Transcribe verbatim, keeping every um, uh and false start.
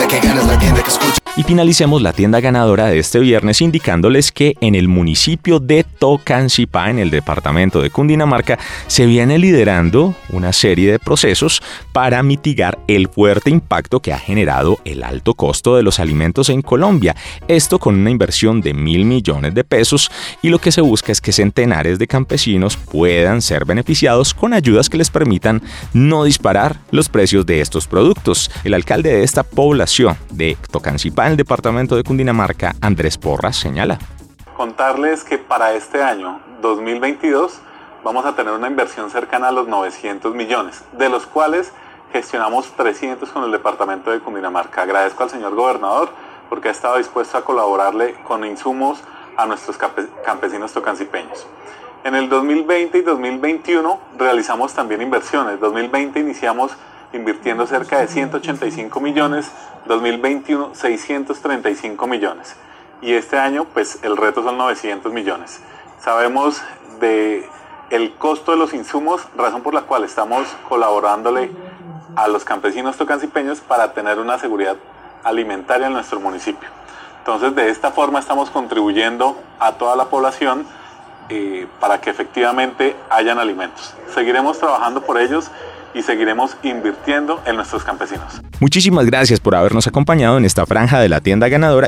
tienda que gana es la tienda que escucha. Y finalicemos la tienda ganadora de este viernes indicándoles que en el municipio de Tocancipá, en el departamento de Cundinamarca, se viene liderando una serie de procesos para mitigar el fuerte impacto que ha generado el alto costo de los alimentos en Colombia. Esto con una inversión de mil millones de pesos, y lo que se busca es que centenares de campesinos puedan ser beneficiados con ayudas que les permitan no disparar los precios de estos productos. El alcalde de esta población de Tocancipá, en el departamento de Cundinamarca, Andrés Porras, señala: Contarles que para este año dos mil veintidós vamos a tener una inversión cercana a los novecientos millones, de los cuales gestionamos trescientos con el departamento de Cundinamarca. Agradezco al señor gobernador porque ha estado dispuesto a colaborarle con insumos a nuestros campesinos tocancipeños. En el dos mil veinte y dos mil veintiuno realizamos también inversiones. dos mil veinte iniciamos invirtiendo cerca de ciento ochenta y cinco millones, dos mil veintiuno seiscientos treinta y cinco millones, y este año pues el reto son novecientos millones. Sabemos de el costo de los insumos, razón por la cual estamos colaborándole a los campesinos tocancipeños para tener una seguridad alimentaria en nuestro municipio. Entonces, de esta forma estamos contribuyendo a toda la población eh, para que efectivamente hayan alimentos. Seguiremos trabajando por ellos y seguiremos invirtiendo en nuestros campesinos. Muchísimas gracias por habernos acompañado en esta franja de la tienda ganadora